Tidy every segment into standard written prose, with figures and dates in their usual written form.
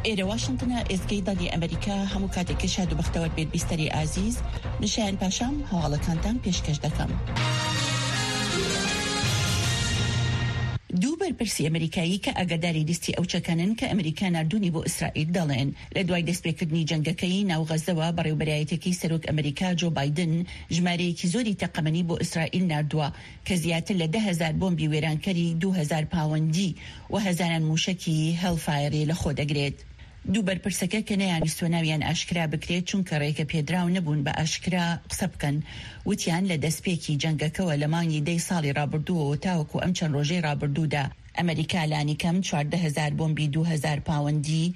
ئێرە واشنگتنە ئێزگەی دڵی ئەمریکا هەموو کاتێکی شاد و بەختەوەر بێت بیستەری ئازیز نشان پاشام هەواڵەکانتان پێشکەش دەکەم. دوو بەرپرسی ئەمریکایی کە ئاگاداری لیستی ئەو چەکانن کە ئەمریکا نردوونی بۆ ئیسرائیل دەڵێن لە دوای دەستپێکردنی جەنگەکەی ناو غەزەوە بەڕێوەبەرایەتێکی سەرۆک ئەمریکا جو بایدن ژمارەیەکی زۆری تەقەمەنی بۆ ئیسرائیل نردووە کە زیاتر لە 10,000 بۆمبی وێرانکەری 2,000 پاوەندی و هەزاران موشکی هەلفایری لە خۆ دەگرێت. دوو بەرپرسەکە کە نەیانویستۆ ناویان ئاشکرا بکرێت چونکە ڕێکە پێدراو نەبوون بە ئاشکرا قسە بکەن وتیان لە دەستپێکی جەنگەکەوە لە مانگی دەی ساڵی ڕابردووەوە تاوەکو ئەم چەند ڕۆژەی ڕابردوودا ئەمریکا لانی کەم 14,000 بۆمبی 2,000 پاوەندی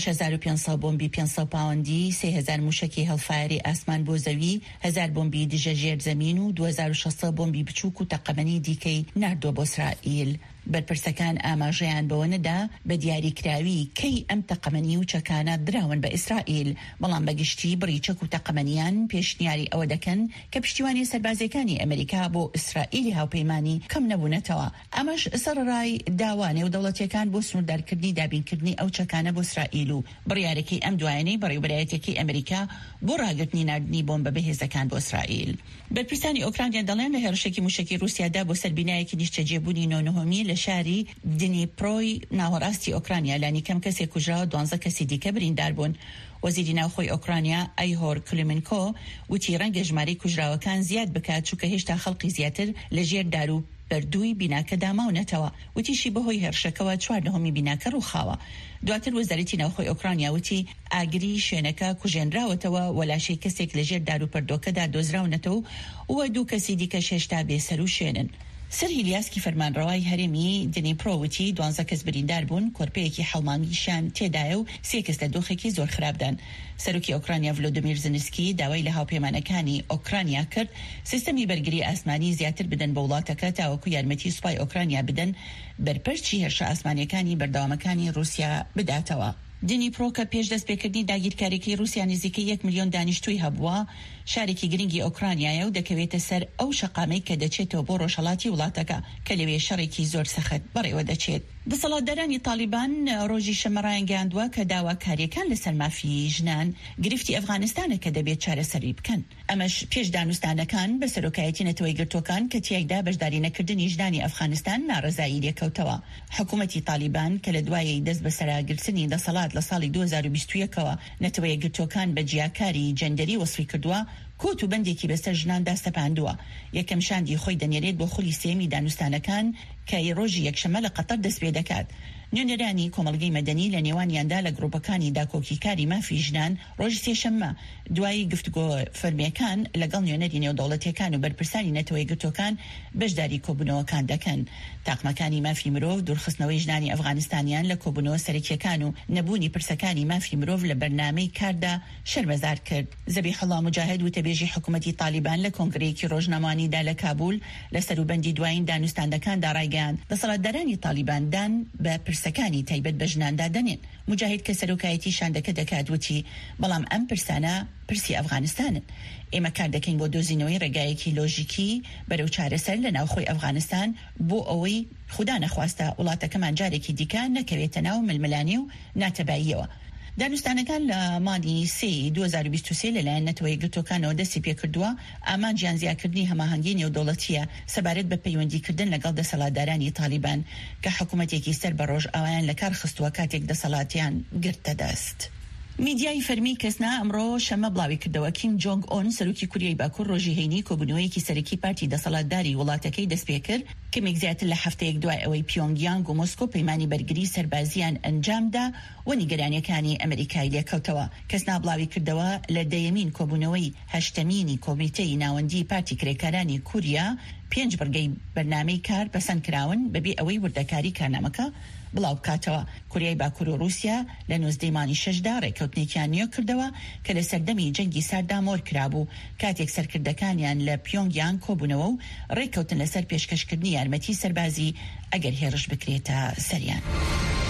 6,500 بۆمبی 500 پاوەندی 3,000 موشکی هەلفایری ئاسمان بۆ زەوی 1,000 بۆمبی دژە ژێر زەمین و 2,600 بۆمبی بچووک و تەقەمەنی دیکەی ناردووە بۆ ئیسرائیل. بەرپرسەکان ئاماژەیان بەوە نەدا بە دیاریکراوی کەی ئەم تەقەمەنی و چەکانە دراون بە ئیسرائیل، بەڵام بەگشتی بڕیچەک و تەقەمەنیان پێشنیاری ئەوە دەکەن کە پشتیوانی سەربازەکانی ئەمریکا بۆ ئیسرائیلی هاوپەیمانی کەم نەبوونەتەوە. ئەمەش سەرڕای داوانێ و دەوڵەتیەکان بۆ سنووردارکردنی دابینکردنی ئەو چەکانە بۆ ئیسرائیل و بڕیارێکی ئەم دوایانەی بەڕێوەبەرایەتێکی ئەمریکا بۆ ڕاگرتنی نردنی بۆمبە بەهێزەکان بۆ ئیسرائیل. بەرپرسانی ئۆکراینیا دەڵێن لە هێرشێکی موشکی رووسیادا بۆ سەربینایەکی نیشتەجێبوونی نۆنەهۆمی لە شاری دنیپرۆی ناوەڕاستی ئۆکراینیا لانی کەم کەسێک کوژراوە 12 کەسی دیکە بریندار بوون. وەزیری ناوخۆی ئۆکراینیا ئایهۆر کلیمنکۆ وتی ڕەنگە ژمارەی کوژراوەکان زیاد بکات چونکە هێشتا خەڵقی زیاتر لە ژێر دار و بەردووی بیناکەدا ماونەتەوە. وتیشی بەهۆی هێرشەکەوە 4 بیناکە ڕووخاوە. دواتر وەزارەتی ناوخۆی ئۆکراینیا وتی ئاگری شوێنەکە کوژێنراوەتەوە وەلاشەی کەسێک لە ژێر دار و پەردۆکەدا دۆزراونەتەوە و 2 کەسی دیکە هێشتا بێسەر و شوێنن. سەر هیلیاسکی فەرمانڕەوای هەرێمی دنیپرۆوتی 12 کەس بریندار بوون، کۆرپەیەکی هەڵمانگیشان تێدایە و 3 کەس لە دۆخێکی زۆر خراپدان. سەرۆکی ئۆکراینیا ڤلۆدیمیر زلنسکی داوای لە هاوپەیمانەکانی ئۆکراینیا کرد سیستەمی بەرگری ئاسمانی زیاتر بدەن بە وڵاتەکە تاوەکو یارمەتی سوپای ئۆکراینیا بدەن بەرپەرچی هێرشە ئاسمانیەکانی بەردەوامەکانی رووسیا بداتەوە. دنیپرۆ کە پێش دەستپێکردنی داگیرکاریەکەی رووسیا نزیکەی 1 ملیۆن دانیشتووی هەبووە، شارێکی گرنگی ئۆکراینایە و دەکەوێتە سەر ئەو شەقامەی کە دەچێتەوە بۆ ڕۆژهەڵاتی وڵاتەکە کە لەوێ شەڕێکی زۆر سەخت بەڕێوە دەچێت. دەسەڵاتدارانی تالیبان ڕۆژی شەمەڕایان گەیاندووە کە داواکاریەکان لەسەر مافی ژنان گرفتی ئەفغانستانە کە دەبێت چارەسەری بکەن. ئەمەش پێش دانوستانەکان بە سەرۆکایەتی نەتەوەی گرتوەکان کە تیایدا بەشداری نەکردنی ژنانی ئەفغانستان ناڕەزایی لێکەوتەوە. حکوومەتی تالیبان کە لە دوایەی دەست بە سەراگرتنی دەسەڵات لە ساڵی 2021ەوە نەتەوەی گرتوەکان بە جیاکاری جەندەری وەسفی کردووە، کۆت و بەندێکی بەسەر ژنان داستەپاندووە. یەکەم شاندی خۆی دەنێرێت بۆ خولی سێمی دانوستانەکان کە ڕۆژی یەکشەمە لە قەتەر دەست پێ دەکات. نوێنەرانی کۆمەڵگەی مەدەنی لە نێوانیاندا لە گروپەکانی داکۆکیکاری مافی ژنان ڕۆژی سێشەممە دوای گفتگۆ فەرمیەکان لەگەڵ نوێنەری نێودەوڵەتیەکان و بەرپرسانی نەتەوەی گرتوەکان بەشداری کۆبوونەوەکان دەکەن. تاقمەکانی مافی مرۆڤ دوورخستنەوەی ژنانی ئەفغانستانیان لە کۆبوونەوە سەرەکیەکان و نەبوونی پرسەکانی مافی مرۆڤ لە بەرنامەی کاردا شەرمەزار کرد. زەبیحەڵڵا موجاهد وتەبێژی حکوومەتی تالیبان لە کۆنگرەیەکی ڕۆژنامەوانیدا لە کابول لە سەروبەندی دوایین دانوستاندەکاندا ڕایگەیاند دەسەڵاتدارانی تالیبان دان بە پرسەکانی تایبەت بە ژناندا دەنێن. موجاهد کە سەرۆکایەتی شاندەکە دەکات وتی بەڵام ئەم پرسانە پرسی ئەفغانستانن. ئێمە کار دەکەین بۆ دۆزینەوەی ڕێگایەکی لۆژیکی بەرەو چارەسەر لە ناوخۆی ئەفغانستان بۆ ئەوەی خوددا نەخواستە وڵاتەکەمان جارێکی دیکە نەکەوێتە ناو ململانی و ناتەباییەوە. دانوستانەکان لە مادی 3 2023 لەلایەن نەتەوەی گرتوەکانەوە دەستی پێکردووە ئامانجیان زیادکردنی هەماهەنگی نێودەوڵەتیە سەبارەت بە پەیوەندیکردن لەگەڵ دەسەڵاتدارانی تالیبان کە حکوومەتێکی سەر بە ڕۆژ ئەویان لە کار خستووە کاتێک دەسەڵاتیان گرتە دەست. میدیای فەرمی کەسنا ئەمڕۆ شەمە بڵاوی کردەوە کیم جۆنگ ئۆن سەرۆکی کوریای باکوور ڕۆژی هەینی کۆبوونەوەیەکی سەرەکی پارتی دەسەڵاتداری وڵاتەکەی دەست پێ کرد کەمێک زیاتر لە هەفتەیەک دوای ئەوەی پیۆنگیانگ و مۆسکۆ پەیمانی بەرگری سەربازیان ئەنجامدا و نیگەرانیەکانی ئەمریکای لێکەوتەوە. کەسنا بڵاوی کردەوە لە دەیەمین کۆبوونەوەی هەشتەمینی کۆمیتەی ناوەندی پارتی کرێکارانی کوریا 5 بەرگەی بەرنامەی کار پەسەند کراون بەبێ ئەوەی وردەکاری کارنامەکە بڵاو بکاتەوە. کوریای باکوور و رووسیا لە 19 مانگی 6دا ڕێکەوتنێکیان نوێ کردەوە کە لە سەردەمی جەنگی ساردا مۆر کرابوو کاتێک سەرکردەکانیان لە پیۆنگیان کۆبوونەوە و ڕێکەوتن لەسەر پێشکەشکردنی یارمەتی سەربازی ئەگەر هێرش بکرێتە سەریان.